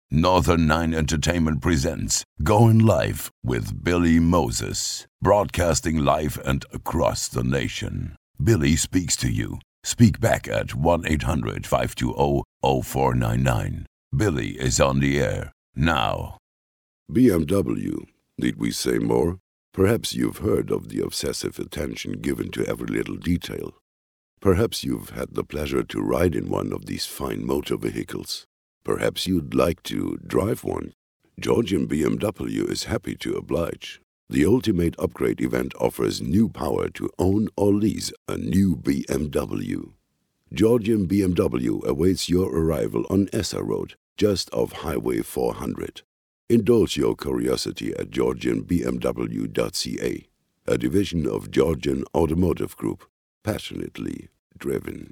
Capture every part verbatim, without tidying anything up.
Northern Nine Entertainment presents Going Live with Billy Moses, broadcasting live and across the nation. Billy speaks to you. Speak back at one eight hundred, five two zero, zero four nine nine. Billy is on the air now. B M W. Need we say more? Perhaps you've heard of the obsessive attention given to every little detail. Perhaps you've had the pleasure to ride in one of these fine motor vehicles. Perhaps you'd like to drive one. Georgian B M W is happy to oblige. The Ultimate Upgrade event offers new power to own or lease a new B M W. Georgian B M W awaits your arrival on Essa Road, just off Highway four hundred. Indulge your curiosity at georgian b m w dot c a, a division of Georgian Automotive Group, passionately driven.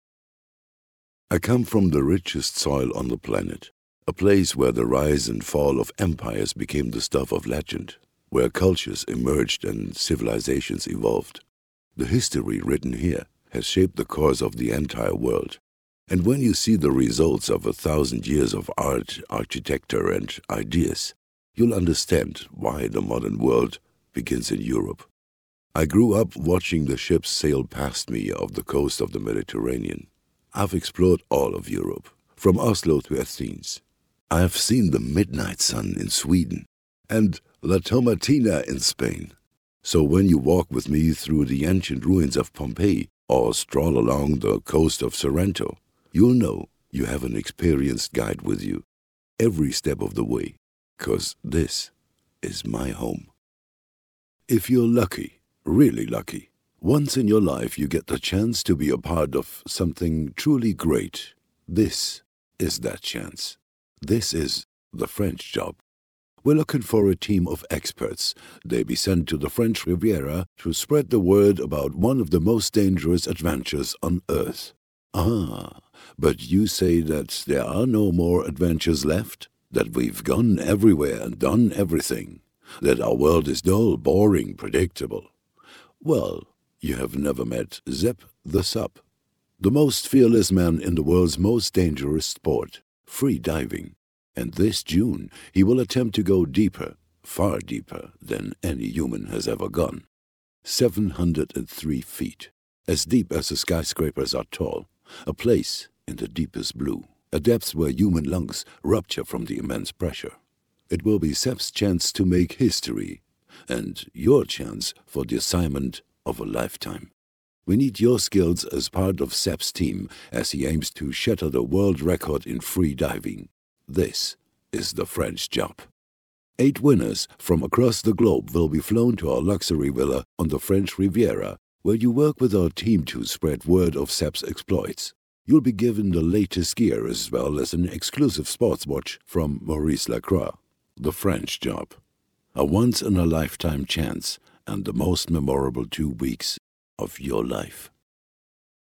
I come from the richest soil on the planet, a place where the rise and fall of empires became the stuff of legend, where cultures emerged and civilizations evolved. The history written here has shaped the course of the entire world. And when you see the results of a thousand years of art, architecture, and ideas, you'll understand why the modern world begins in Europe. I grew up watching the ships sail past me off the coast of the Mediterranean. I've explored all of Europe, from Oslo to Athens. I have seen the midnight sun in Sweden and La Tomatina in Spain. So when you walk with me through the ancient ruins of Pompeii or stroll along the coast of Sorrento, you'll know you have an experienced guide with you every step of the way, 'cause this is my home. If you're lucky, really lucky, once in your life you get the chance to be a part of something truly great. This is that chance. This is the French job. We're looking for a team of experts. They be sent to the French Riviera to spread the word about one of the most dangerous adventures on Earth. Ah, but you say that there are no more adventures left? That we've gone everywhere and done everything? That our world is dull, boring, predictable? Well, you have never met Zep the Sup, the most fearless man in the world's most dangerous sport, free diving. And this June, he will attempt to go deeper, far deeper than any human has ever gone. seven hundred three feet, as deep as the skyscrapers are tall, a place in the deepest blue, a depth where human lungs rupture from the immense pressure. It will be Sep's chance to make history, and your chance for the assignment of a lifetime. We need your skills as part of Sep's team as he aims to shatter the world record in free diving. This is the French job. Eight winners from across the globe will be flown to our luxury villa on the French Riviera, where you work with our team to spread word of Sep's exploits. You'll be given the latest gear as well as an exclusive sports watch from Maurice Lacroix. The French job. A once-in-a-lifetime chance and the most memorable two weeks of your life.